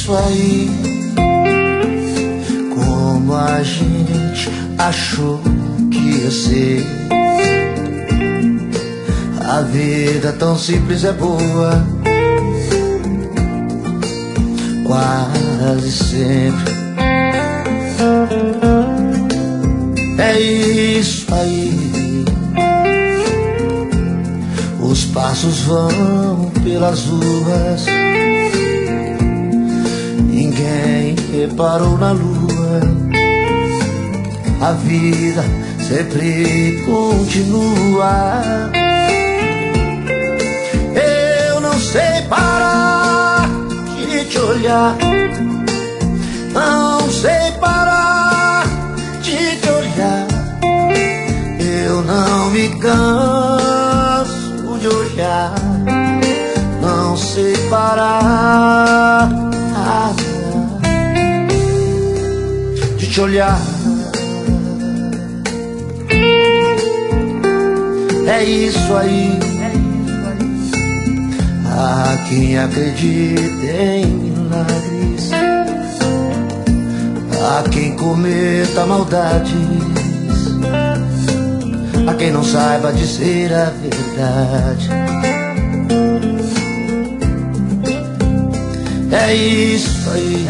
isso aí. Como a gente achou que ia ser. A vida tão simples é boa, quase sempre. É isso aí. Os passos vão pelas ruas, ninguém reparou na lua. A vida sempre continua. Eu não sei parar de te olhar, não sei parar de te olhar. Eu não me canso de olhar, não sei parar de te olhar. É isso aí. Há quem acredite em milagres, há quem cometa maldades, há quem não saiba dizer a verdade. É isso aí.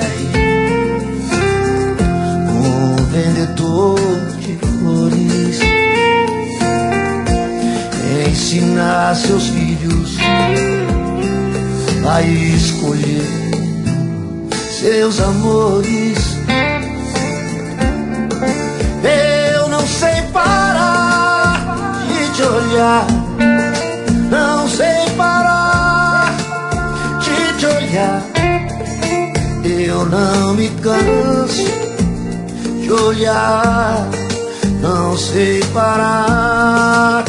Um vendedor de flores ensina seus filhos a escolher seus amores. Eu não sei parar de te olhar, não sei parar de te olhar. Eu não me canso de olhar, não sei parar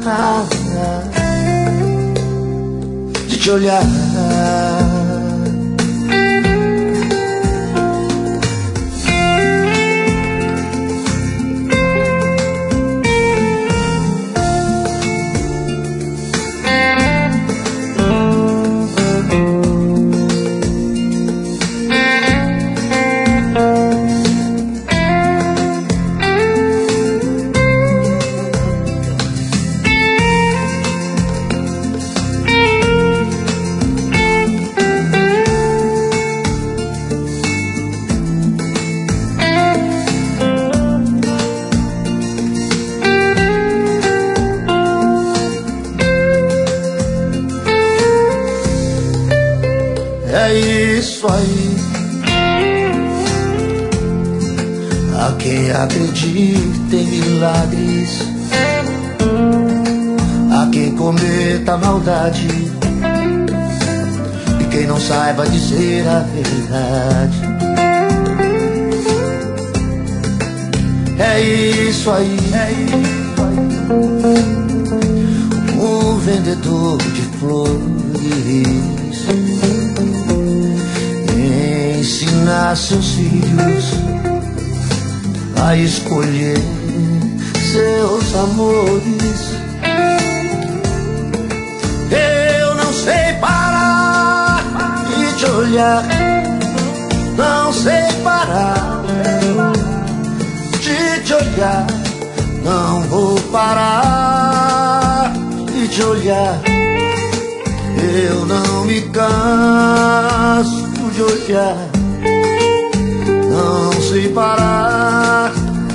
de te olhar. É isso aí. Há quem acredite em milagres, há quem cometa maldade, e quem não saiba dizer a verdade. É isso aí. Um vendedor de flores ensina seus filhos a escolher seus amores. Eu não sei parar de te olhar, não sei parar de te olhar, não vou parar de te olhar. Eu não me canso de olhar, não sei parar.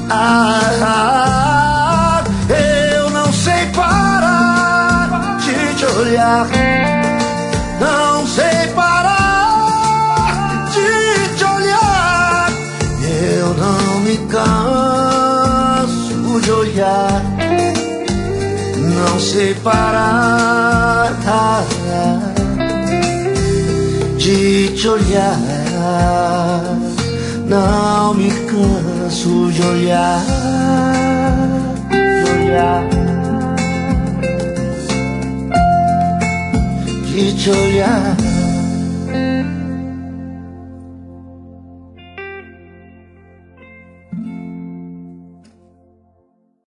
Eu não sei parar de te olhar, não sei parar de te olhar. Eu não me canso de olhar, não sei parar de te olhar. Não me canso de olhar, de te olhar.